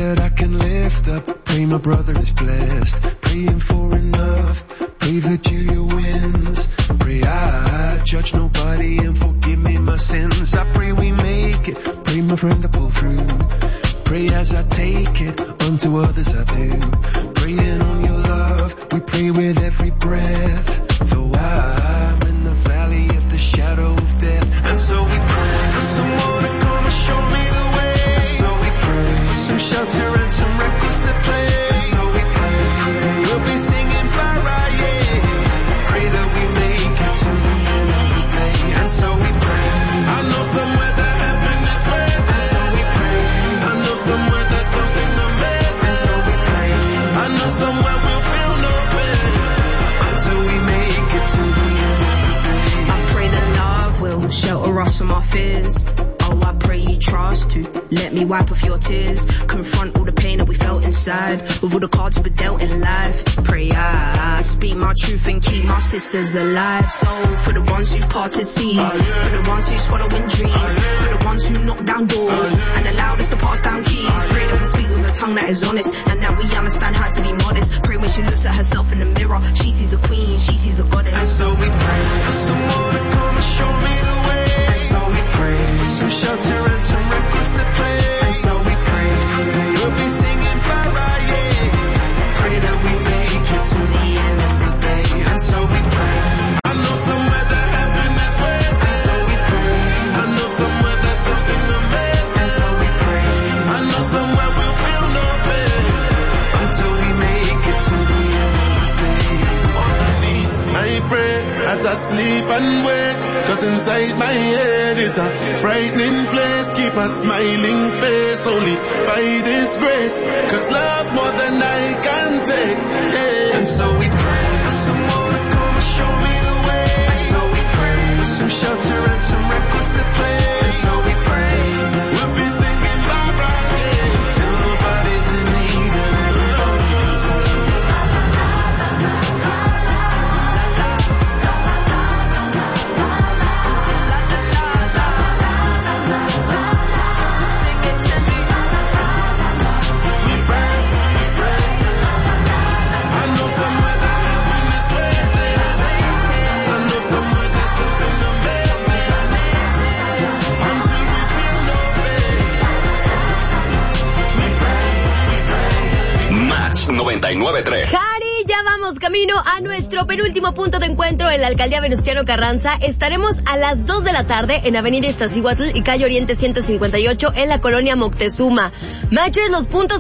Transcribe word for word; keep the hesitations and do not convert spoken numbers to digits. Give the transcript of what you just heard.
that I can lift up. Pray my brother is blessed. Praying for enough. Pray Virginia wins. Pray I judge nobody and forgive me my sins. I pray we make it. Pray my friend to pull through. Pray as I take it, unto others I do. Praying on your love, we pray with every breath. Though I'm in the valley of the shadow of death. And so we pray for someone to come and show me the way. And so we pray for some shelter and some records to play. And so we pray we'll be singing Farah, yeah. Pray that we make it to the end of the day. And so we pray. I know somewhere that heaven is waiting. And so we pray. I know somewhere there's something amazing. And so we pray. I know somewhere we'll feel no pain until we make it to the end of the day. I pray that love will shelter us from our fears. Oh, I pray you trust to let me wipe off your tears. Confront all the pain that we felt inside with all the cards we dealt in life. Pray I, I speak my truth and keep my sisters alive. So for the ones who parted seas, for the ones who swallowing dreams, for the ones who knock down doors and allowed us to pass down keys. Pray that we speak with a tongue that is honest and that we understand how to be modest. Pray when she looks at herself in the mirror, she sees a queen, she sees a goddess. And so we pray for someone to come and show me the way. And so we pray for some shelter and some records to play. And so we pray we'll be singing Farah, yeah. Pray that we make it to the end of the day. And so we pray. I know somewhere that heaven is waiting. And so we pray. I know somewhere there's something amazing. And so we pray. I know somewhere we'll feel no pain until we make it to the end of the day. On my knees, I pray as I sleep and wake. Cause inside my head is a frightening place. Keep a smiling face only by this grace. Cause love more than I can take, yeah. And so we pray for someone to come and show me the way. And so we pray for some shelter and some records to play. And so we pray we'll be singing Barbara, yeah. Till nobody's in need and everybody's noventa y nueve punto tres. Jari, ya vamos camino a nuestro penúltimo punto de encuentro en la alcaldía Venustiano Carranza. Estaremos a las dos de la tarde en Avenida Iztaccíhuatl y calle Oriente ciento cincuenta y ocho en la colonia Moctezuma. Matchers, los puntos